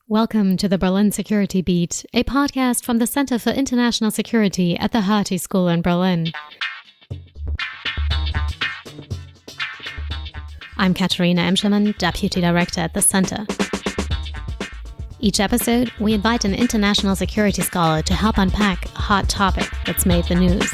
Welcome to the Berlin Security Beat, a podcast from the Center for International Security at the Hertie School in Berlin. I'm Katharina Emschermann, Deputy Director at the Center. Each episode, we invite an international security scholar to help unpack a hot topic that's made the news.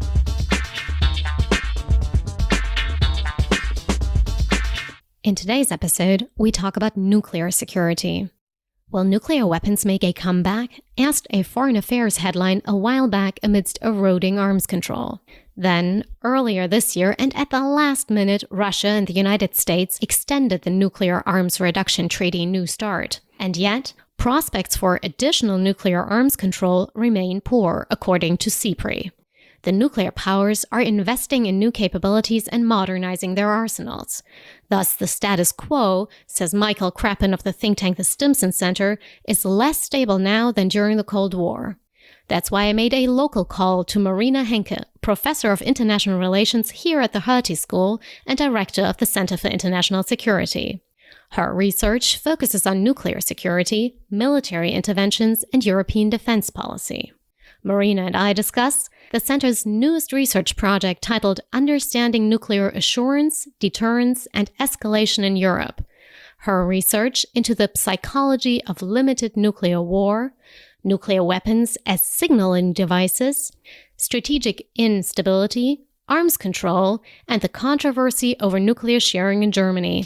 In today's episode, we talk about nuclear security. Will nuclear weapons make a comeback? Asked a Foreign Affairs headline a while back amidst eroding arms control. Then, earlier this year and at the last minute, Russia and the United States extended the Nuclear Arms Reduction Treaty New START. And yet, prospects for additional nuclear arms control remain poor, according to CIPRI. The nuclear powers are investing in new capabilities and modernizing their arsenals. Thus, the status quo, says Michael Crappen of the think tank The Stimson Center, is less stable now than during the Cold War. That's why I made a local call to Marina Henke, professor of international relations here at the Hertie School and director of the Center for International Security. Her research focuses on nuclear security, military interventions, and European defense policy. Marina and I discuss the Center's newest research project titled Understanding Nuclear Assurance, Deterrence, and Escalation in Europe, her research into the psychology of limited nuclear war, nuclear weapons as signaling devices, strategic instability, arms control, and the controversy over nuclear sharing in Germany.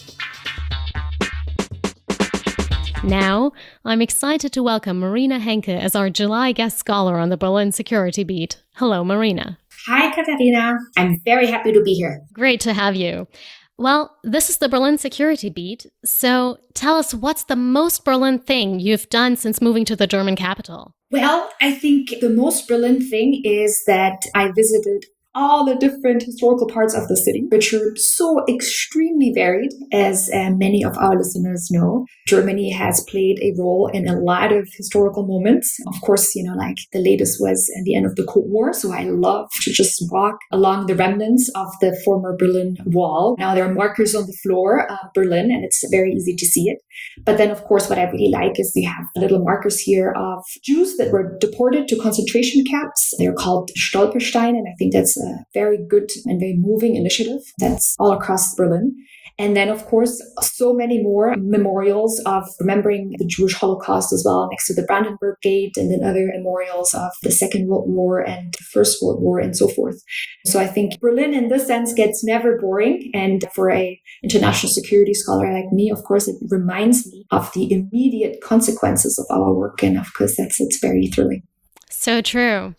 Now, I'm excited to welcome Marina Henke as our July guest scholar on the Berlin Security Beat. Hello, Marina. Hi, Katharina. I'm very happy to be here. Great to have you. Well, this is the Berlin Security Beat, so tell us, what's the most Berlin thing you've done since moving to the German capital? Well, I think the most Berlin thing is that I visited all the different historical parts of the city, which are so extremely varied, as many of our listeners know. Germany has played a role in a lot of historical moments. Of course, like the latest was at the end of the Cold War. So I love to just walk along the remnants of the former Berlin Wall. Now there are markers on the floor of Berlin, and it's very easy to see it. But then, of course, what I really like is we have little markers here of Jews that were deported to concentration camps. They're called Stolpersteine, and I think that's a very good and very moving initiative that's all across Berlin. And then, of course, so many more memorials of remembering the Jewish Holocaust as well, next to the Brandenburg Gate, and then other memorials of the Second World War and the First World War and so forth. So I think Berlin in this sense gets never boring. And for an international security scholar like me, of course, it reminds me of the immediate consequences of our work. And of course, it's very thrilling. So true.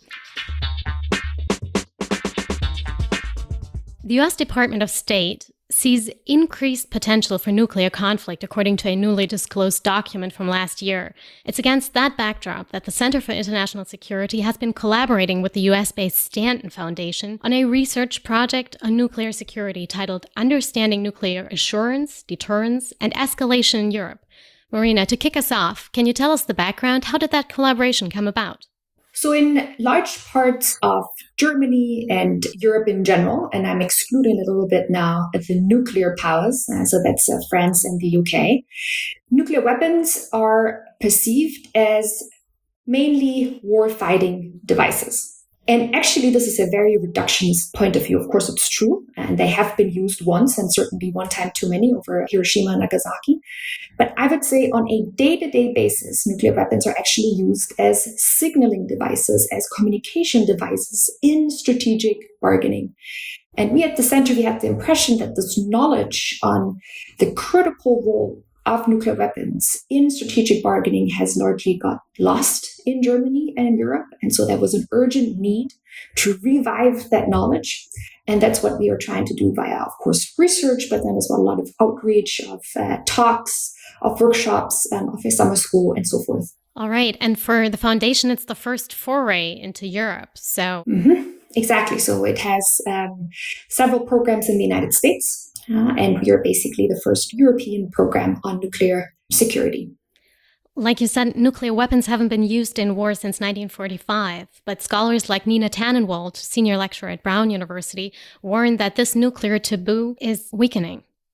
The U.S. Department of State sees increased potential for nuclear conflict, according to a newly disclosed document from last year. It's against that backdrop that the Center for International Security has been collaborating with the U.S.-based Stanton Foundation on a research project on nuclear security titled Understanding Nuclear Assurance, Deterrence, and Escalation in Europe. Marina, to kick us off, can you tell us the background? How did that collaboration come about? So in large parts of Germany and Europe in general, and I'm excluding a little bit now the nuclear powers, so that's France and the UK, nuclear weapons are perceived as mainly war-fighting devices. And actually, this is a very reductionist point of view. Of course, it's true, and they have been used once, and certainly one time too many over Hiroshima and Nagasaki. But I would say on a day-to-day basis, nuclear weapons are actually used as signaling devices, as communication devices in strategic bargaining. And we at the Center, we had the impression that this knowledge on the critical role of nuclear weapons in strategic bargaining has largely got lost in Germany and in Europe. And so there was an urgent need to revive that knowledge. And that's what we are trying to do via, of course, research, but then as well a lot of outreach, of talks, of workshops, of a summer school, and so forth. All right. And for the foundation, it's the first foray into Europe. So Exactly. So it has several programs in the United States. And we are basically the first European program on nuclear security. Like you said, nuclear weapons haven't been used in war since 1945, but scholars like Nina Tannenwald, senior lecturer at Brown University, warn that this nuclear taboo is weakening.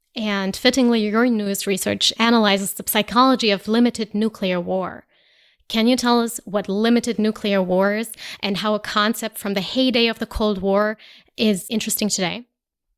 And fittingly, your news research analyzes the psychology of limited nuclear war. Can you tell us what limited nuclear war is and how a concept from the heyday of the Cold War is interesting today?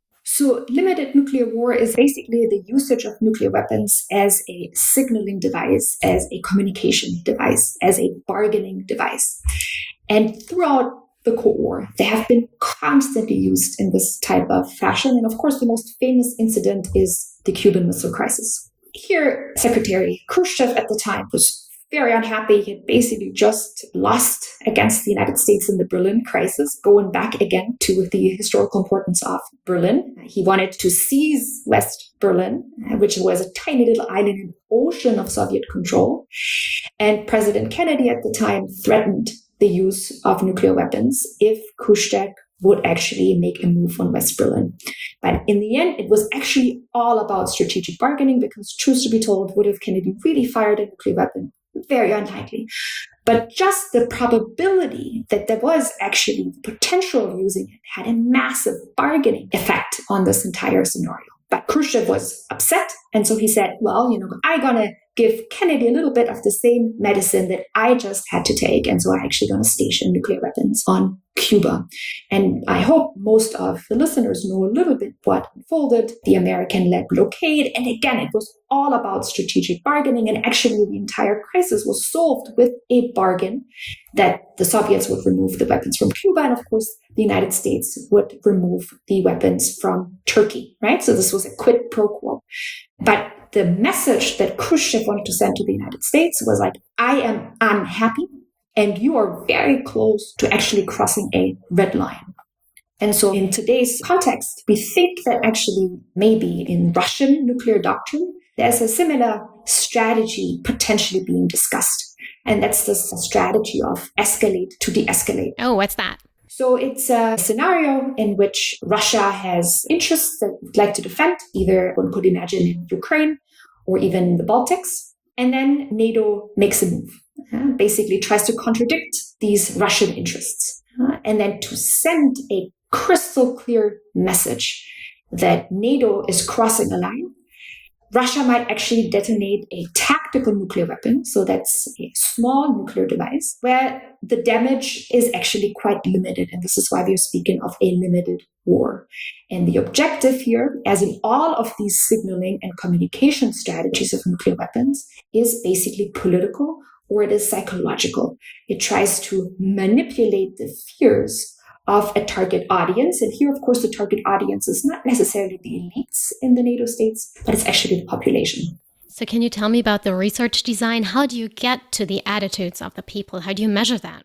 So limited nuclear war is basically the usage of nuclear weapons as a signaling device, as a communication device, as a bargaining device. And throughout the Cold War, they have been constantly used in this type of fashion. And of course, the most famous incident is the Cuban Missile Crisis. Here, Secretary Khrushchev at the time was very unhappy. He had basically just lost against the United States in the Berlin crisis, going back again to the historical importance of Berlin. He wanted to seize West Berlin, which was a tiny little island in an ocean of Soviet control. And President Kennedy at the time threatened the use of nuclear weapons if Khrushchev would actually make a move on West Berlin. But in the end, it was actually all about strategic bargaining because, truth to be told, would have Kennedy really fired a nuclear weapon? Very unlikely. But just the probability that there was actually the potential of using it had a massive bargaining effect on this entire scenario. But Khrushchev was upset. And so he said, well, I'm going to give Kennedy a little bit of the same medicine that I just had to take. And so I'm actually going to station nuclear weapons on Cuba. And I hope most of the listeners know a little bit what unfolded, the American-led blockade. And again, it was all about strategic bargaining. And actually, the entire crisis was solved with a bargain that the Soviets would remove the weapons from Cuba. And of course, the United States would remove the weapons from Turkey, right? So this was a quid pro quo. But the message that Khrushchev wanted to send to the United States was like, I am unhappy and you are very close to actually crossing a red line. And so in today's context, we think that actually maybe in Russian nuclear doctrine, there's a similar strategy potentially being discussed. And that's this strategy of escalate to de-escalate. Oh, what's that? So it's a scenario in which Russia has interests that it would like to defend, either one could imagine in Ukraine or even the Baltics. And then NATO makes a move, basically tries to contradict these Russian interests, and then to send a crystal clear message that NATO is crossing a line. Russia might actually detonate a tactical nuclear weapon. So that's a small nuclear device where the damage is actually quite limited. And this is why we're speaking of a limited war. And the objective here, as in all of these signaling and communication strategies of nuclear weapons, is basically political or it is psychological. It tries to manipulate the fears of a target audience. And here, of course, the target audience is not necessarily the elites in the NATO states, but it's actually the population. So can you tell me about the research design? How do you get to the attitudes of the people? How do you measure that?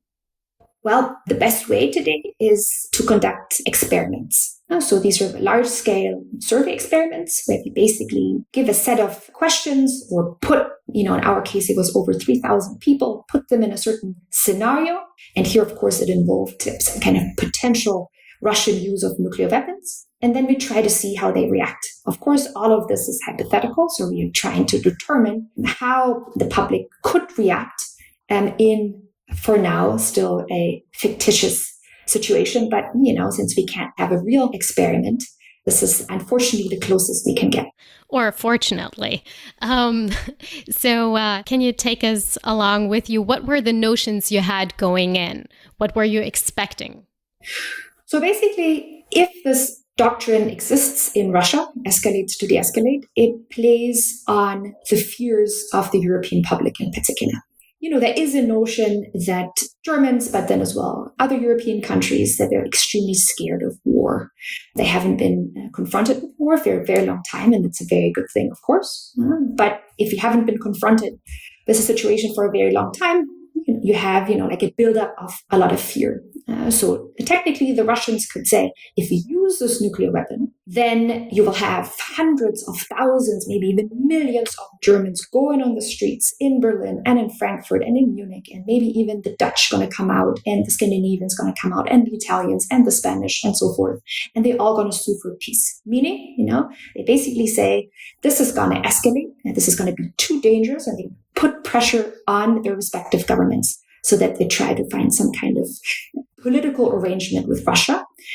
Well, the best way today is to conduct experiments. So these are large-scale survey experiments where we basically give a set of questions or put, in our case, it was over 3,000 people, put them in a certain scenario. And here, of course, it involved some kind of potential Russian use of nuclear weapons. And then we try to see how they react. Of course, all of this is hypothetical. So we are trying to determine how the public could react in, for now, still a fictitious situation. But, since we can't have a real experiment, this is unfortunately the closest we can get. Or fortunately. So can you take us along with you? What were the notions you had going in? What were you expecting? So basically, if this doctrine exists in Russia, escalates to de-escalate, it plays on the fears of the European public in particular. There is a notion that Germans, but then as well other European countries, that they're extremely scared of war. They haven't been confronted with war for a very long time, and it's a very good thing, of course. But if you haven't been confronted with a situation for a very long time, you have, like a buildup of a lot of fear. So technically, the Russians could say, if you use this nuclear weapon, then you will have hundreds of thousands, maybe even millions of Germans going on the streets in Berlin and in Frankfurt and in Munich, and maybe even the Dutch going to come out and the Scandinavians going to come out and the Italians and the Spanish and so forth. And they're all going to sue for peace. Meaning, they basically say, this is going to escalate and this is going to be too dangerous, and they put pressure on their respective governments so that they try to find some kind of political arrangement with Russia.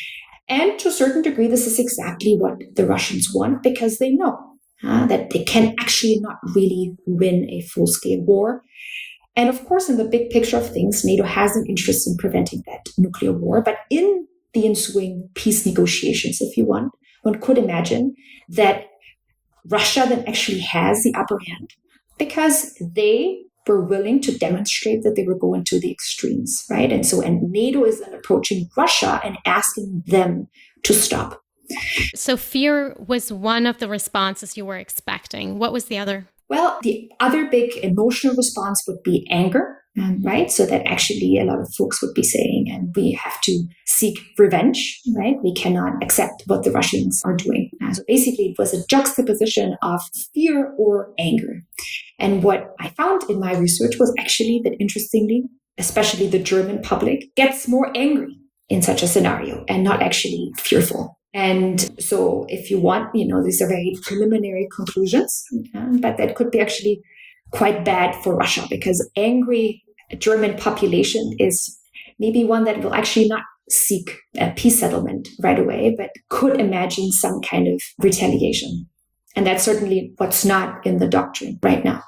And to a certain degree, this is exactly what the Russians want because they know that they can actually not really win a full-scale war. And of course, in the big picture of things, NATO has an interest in preventing that nuclear war. But in the ensuing peace negotiations, if you want, one could imagine that Russia then actually has the upper hand because they were willing to demonstrate that they were going to the extremes, right? And NATO is then approaching Russia and asking them to stop. So fear was one of the responses you were expecting. What was the other? Well, the other big emotional response would be anger, right? So that actually a lot of folks would be saying, and we have to seek revenge, right? We cannot accept what the Russians are doing. So basically, it was a juxtaposition of fear or anger. And what I found in my research was actually that, interestingly, especially the German public gets more angry in such a scenario and not actually fearful. And so if you want, these are very preliminary conclusions, but that could be actually quite bad for Russia because angry German population is maybe one that will actually not seek a peace settlement right away, but could imagine some kind of retaliation. And that's certainly what's not in the doctrine right now.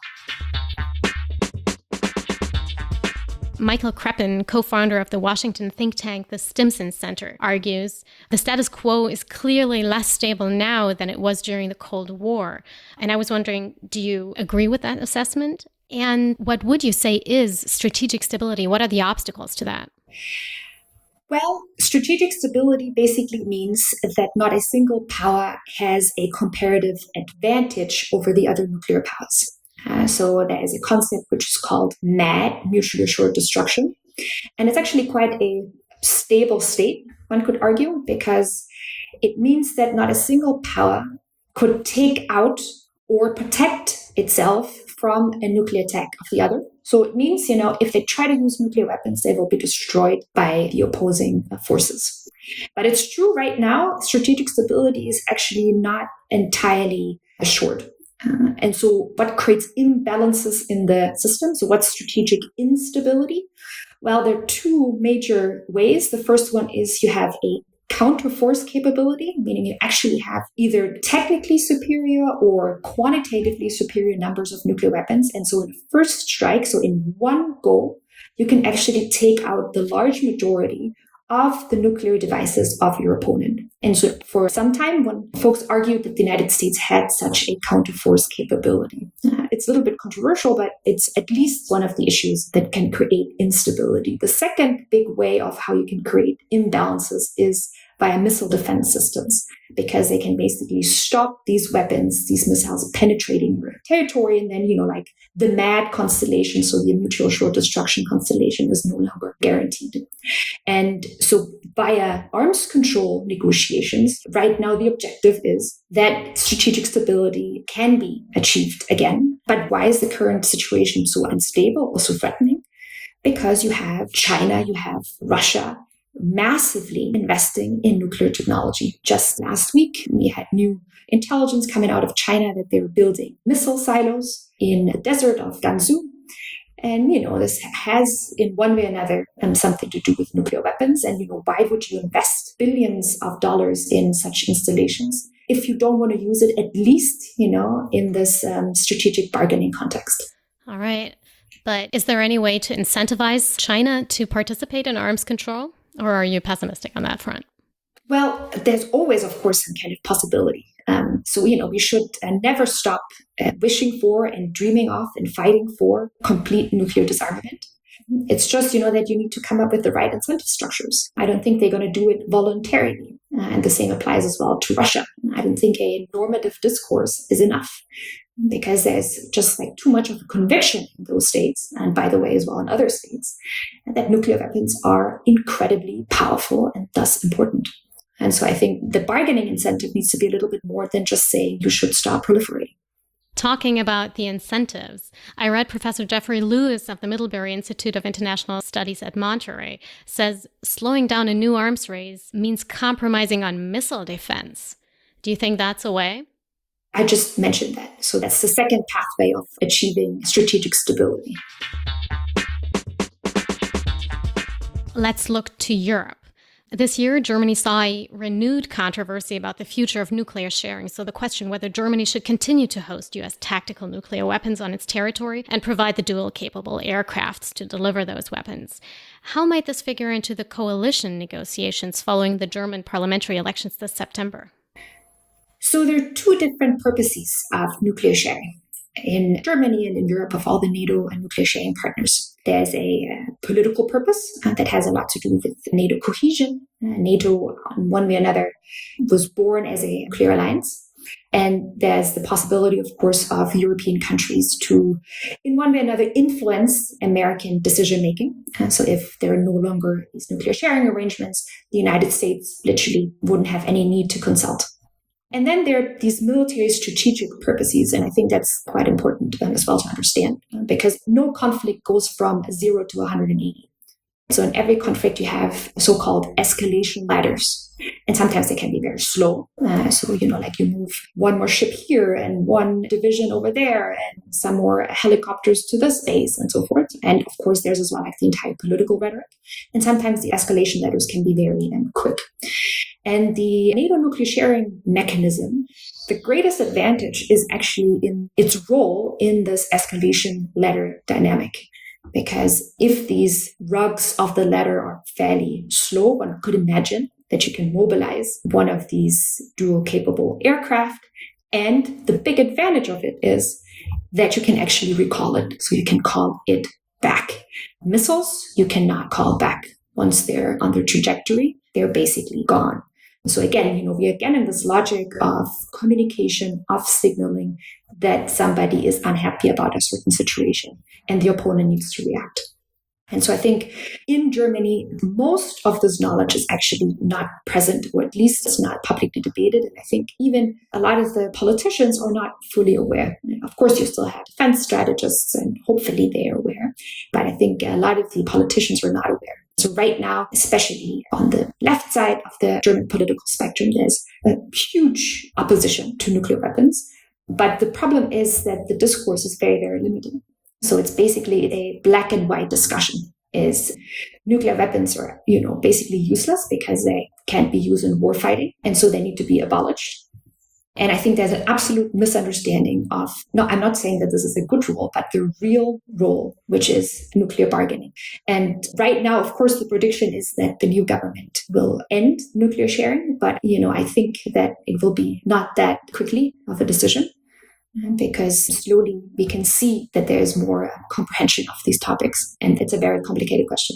Michael Krepin, co-founder of the Washington think tank, the Stimson Center, argues the status quo is clearly less stable now than it was during the Cold War. And I was wondering, do you agree with that assessment? And what would you say is strategic stability? What are the obstacles to that? Well, strategic stability basically means that not a single power has a comparative advantage over the other nuclear powers. So there is a concept which is called MAD, mutually assured destruction. And it's actually quite a stable state, one could argue, because it means that not a single power could take out or protect itself from a nuclear attack of the other. So it means, if they try to use nuclear weapons, they will be destroyed by the opposing forces. But it's true right now, strategic stability is actually not entirely assured. And so what creates imbalances in the system? So what's strategic instability? Well, there are two major ways. The first one is you have a counterforce capability, meaning you actually have either technically superior or quantitatively superior numbers of nuclear weapons. And so in the first strike, so in one go, you can actually take out the large majority of the nuclear devices of your opponent. And so for some time, when folks argued that the United States had such a counterforce capability, it's a little bit controversial, but it's at least one of the issues that can create instability. The second big way of how you can create imbalances is via missile defense systems, because they can basically stop these weapons, these missiles penetrating your territory. And then, like the MAD constellation, so the mutual assured destruction constellation, is no longer guaranteed. And so via arms control negotiations, right now the objective is that strategic stability can be achieved again. But why is the current situation so unstable or so threatening? Because you have China, you have Russia, massively investing in nuclear technology. Just last week, we had new intelligence coming out of China that they were building missile silos in the desert of Gansu. And, this has, in one way or another, something to do with nuclear weapons. And, why would you invest billions of dollars in such installations if you don't want to use it, at least, in this strategic bargaining context? All right. But is there any way to incentivize China to participate in arms control? Or are you pessimistic on that front? Well, there's always, of course, some kind of possibility. So, we should never stop wishing for and dreaming of and fighting for complete nuclear disarmament. It's just, that you need to come up with the right incentive structures. I don't think they're going to do it voluntarily. And the same applies as well to Russia. I don't think a normative discourse is enough, because there's just too much of a conviction in those states, and by the way, as well in other states, that nuclear weapons are incredibly powerful and thus important. And so I think the bargaining incentive needs to be a little bit more than just saying you should stop proliferating. Talking about the incentives, I read Professor Jeffrey Lewis of the Middlebury Institute of International Studies at Monterey says slowing down a new arms race means compromising on missile defense. Do you think that's a way? I just mentioned that. So that's the second pathway of achieving strategic stability. Let's look to Europe. This year, Germany saw a renewed controversy about the future of nuclear sharing. So the question whether Germany should continue to host U.S. tactical nuclear weapons on its territory and provide the dual-capable aircrafts to deliver those weapons. How might this figure into the coalition negotiations following the German parliamentary elections this September? So there are two different purposes of nuclear sharing. In Germany and in Europe, of all the NATO and nuclear sharing partners, there's a political purpose that has a lot to do with NATO cohesion. NATO, in one way or another, was born as a nuclear alliance. And there's the possibility, of course, of European countries to, in one way or another, influence American decision-making. So if there are no longer these nuclear sharing arrangements, the United States literally wouldn't have any need to consult. And then there are these military strategic purposes, and I think that's quite important as well to understand, because no conflict goes from 0 to 180. So in every conflict, you have so-called escalation ladders, and sometimes they can be very slow. So, like you move one more ship here and one division over there and some more helicopters to this base and so forth. And of course, there's as well like the entire political rhetoric. And sometimes the escalation ladders can be very quick. And the NATO nuclear sharing mechanism, the greatest advantage is actually in its role in this escalation ladder dynamic. Because if these rugs of the ladder are fairly slow, one could imagine that you can mobilize one of these dual-capable aircraft. And the big advantage of it is that you can actually recall it. So you can call it back. Missiles, you cannot call back. Once they're on their trajectory, they're basically gone. So again, we're again in this logic of communication, of signaling that somebody is unhappy about a certain situation and the opponent needs to react. And so I think in Germany, most of this knowledge is actually not present, or at least it's not publicly debated. And I think even a lot of the politicians are not fully aware. Of course, you still have defense strategists, and hopefully they are aware. But I think a lot of the politicians are not aware. So right now, especially on the left side of the German political spectrum, there's a huge opposition to nuclear weapons. But the problem is that the discourse is very, very limited. So it's basically a black and white discussion. Is nuclear weapons are, basically useless because they can't be used in war fighting, and so they need to be abolished. And I think there's an absolute misunderstanding of, no, I'm not saying that this is a good role, but the real role, which is nuclear bargaining. And right now, of course, the prediction is that the new government will end nuclear sharing. But, I think that it will be not that quickly of a decision, because slowly we can see that there is more comprehension of these topics. And it's a very complicated question.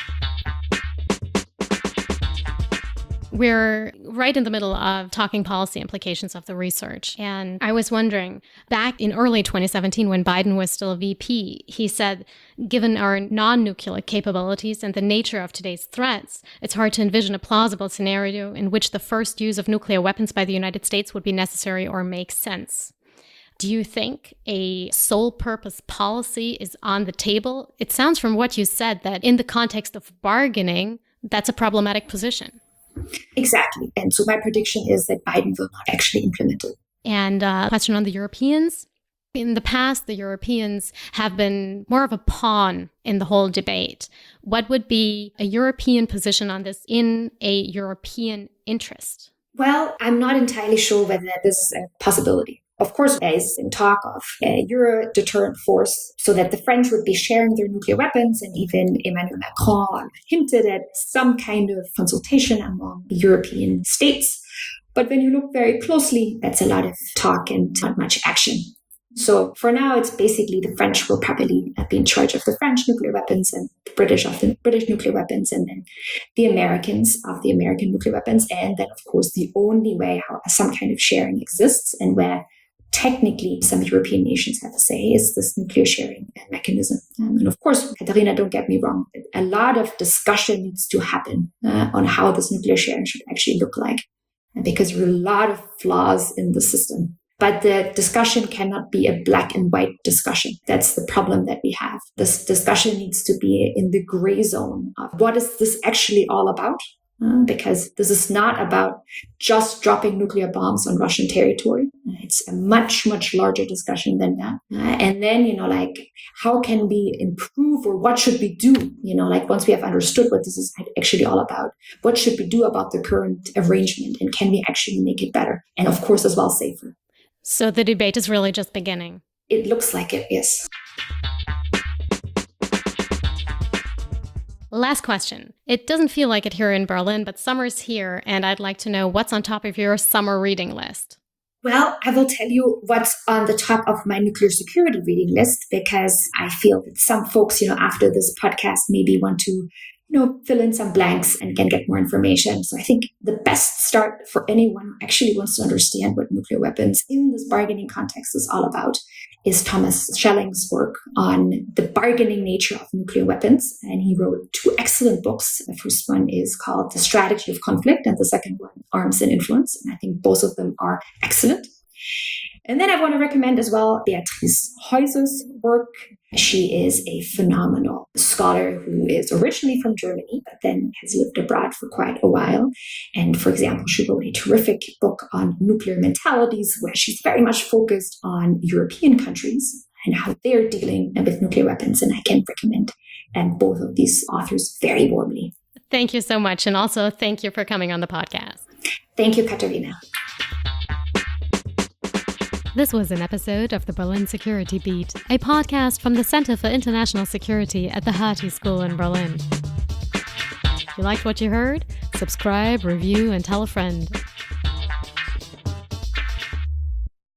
We're right in the middle of talking policy implications of the research. And I was wondering, back in early 2017, when Biden was still VP, he said, given our non-nuclear capabilities and the nature of today's threats, it's hard to envision a plausible scenario in which the first use of nuclear weapons by the United States would be necessary or make sense. Do you think a sole purpose policy is on the table? It sounds from what you said that in the context of bargaining, that's a problematic position. Exactly. And so my prediction is that Biden will not actually implement it. And a question on the Europeans. In the past, the Europeans have been more of a pawn in the whole debate. What would be a European position on this in a European interest? Well, I'm not entirely sure whether this is a possibility. Of course, there is in talk of a Euro deterrent force so that the French would be sharing their nuclear weapons, and even Emmanuel Macron hinted at some kind of consultation among European states. But when you look very closely, that's a lot of talk and not much action. So for now, it's basically the French will probably be in charge of the French nuclear weapons and the British of the British nuclear weapons, and then the Americans of the American nuclear weapons. And then, of course, the only way how some kind of sharing exists and where technically some European nations have a say is this nuclear sharing mechanism. And of course, Katharina, don't get me wrong, a lot of discussion needs to happen on how this nuclear sharing should actually look like, because there are a lot of flaws in the system. But the discussion cannot be a black and white discussion. That's the problem that we have. This discussion needs to be in the gray zone of what is this actually all about? because this is not about just dropping nuclear bombs on Russian territory. It's a much, much larger discussion than that. And then, how can we improve, or what should we do? Once we have understood what this is actually all about, what should we do about the current arrangement, and can we actually make it better? And of course, as well, safer. So the debate is really just beginning. It looks like it, yes. Last question. It doesn't feel like it here in Berlin, but summer's here, and I'd like to know what's on top of your summer reading list. Well, I will tell you what's on the top of my nuclear security reading list, because I feel that some folks, after this podcast maybe want to fill in some blanks and can get more information. So I think the best start for anyone who actually wants to understand what nuclear weapons in this bargaining context is all about is Thomas Schelling's work on the bargaining nature of nuclear weapons. And he wrote 2 excellent books. The first one is called The Strategy of Conflict, and the second one, Arms and Influence. And I think both of them are excellent. And then I want to recommend as well Beatrice Heuser's work. She is a phenomenal scholar who is originally from Germany, but then has lived abroad for quite a while. And for example, she wrote a terrific book on nuclear mentalities, where she's very much focused on European countries and how they're dealing with nuclear weapons. And I can recommend both of these authors very warmly. Thank you so much. And also thank you for coming on the podcast. Thank you, Katharina. This was an episode of the Berlin Security Beat, a podcast from the Center for International Security at the Hertie School in Berlin. If you liked what you heard, subscribe, review, and tell a friend.